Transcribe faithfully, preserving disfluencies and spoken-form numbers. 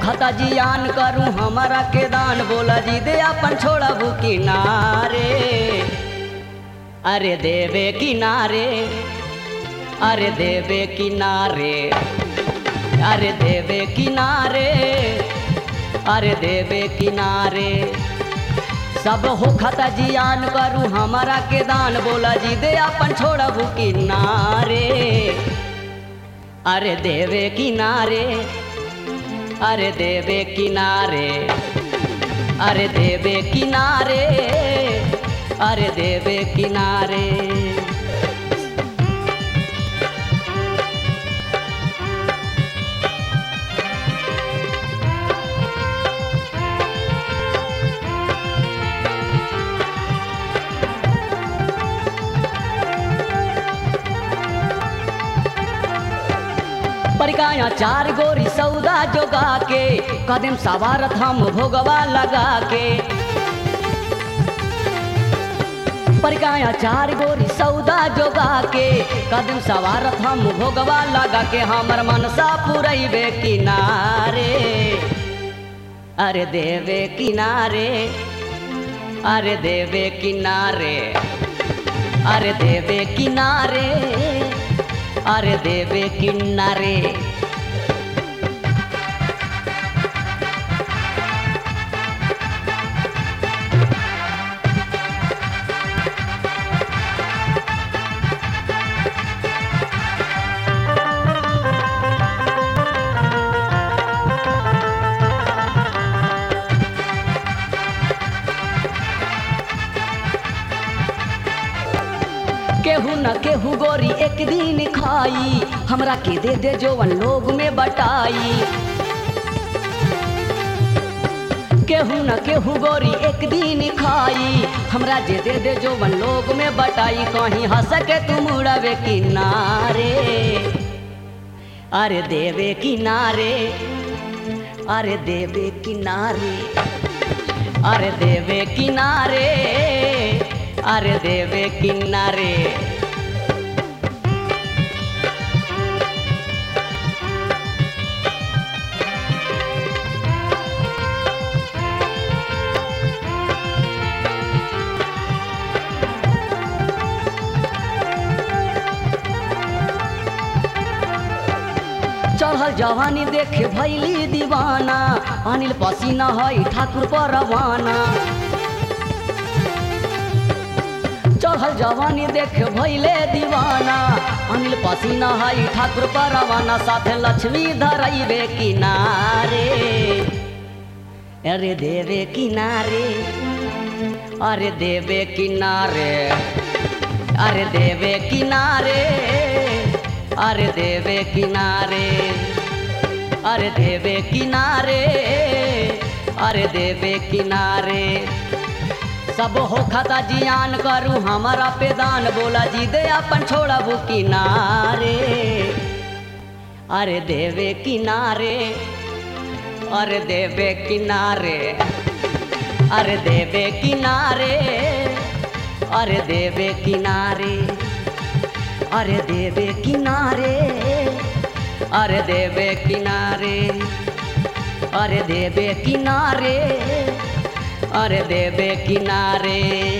खता जियान करूँ हमारा के दान बोला जी दे अपन छोड़ा भू किनारे। अरे देवे किनारे अरे देवे किनारे अरे देवे किनारे अरे देवे किनारे। सब हो खता जियान करूँ हमारा के दान बोला जी दे अपन छोड़ा भू किनारे। अरे देवे किनारे अरे देवे किनारे अरे देवे किनारे अरे देवे किनारे। परिकाया चार गोरी सौदा जोगा के कदम सवारत हम भोगवा लगा के। परिकाया चार गोरी सौदा जोगा के कदम सवारत हम भोगवा लगा के। हमर मनसा पुरैबे किनारे अरे देवे किनारे अरे देवे किनारे अरे देवे किनारे अरे देवे किनारे। केहू न केहू गोरी एक दिन खाई हमरा के दे दे जोवन लोग में बटाई। केहू न केहू गोरी एक दिन खाई हमरा जे दे दे जोवन लोग में बटाई। कहीं हंस के तुम उड़ावे किनारे अरे देवे किनारे अरे देवे किनारे अरे देवे किनारे अरे देवे किनारे। चढ़ल जवानी देखे भैली दीवाना अनिल पसीना है ठाकुर पर रवाना। चढ़ल जवानी देख भैले दीवाना अनिल पसीना है ठाकुर पर रवाना। साथे लक्ष्मी धरैबे किनारे अरे देवे किनारे अरे देवे किनारे अरे देवे किनारे अरे देवे किनारे अरे देवे किनारे अरे देवे किनारे। सब हो खता जियान करूँ हमारा पे दान बोला जी दे अपन छोड़ा भू किनारे। अरे देवे किनारे अरे देवे किनारे अरे देवे किनारे अरे देवे किनारे अरे देवे किनारे अरे देवे किनारे अरे देवे किनारे अरे देवे किनारे।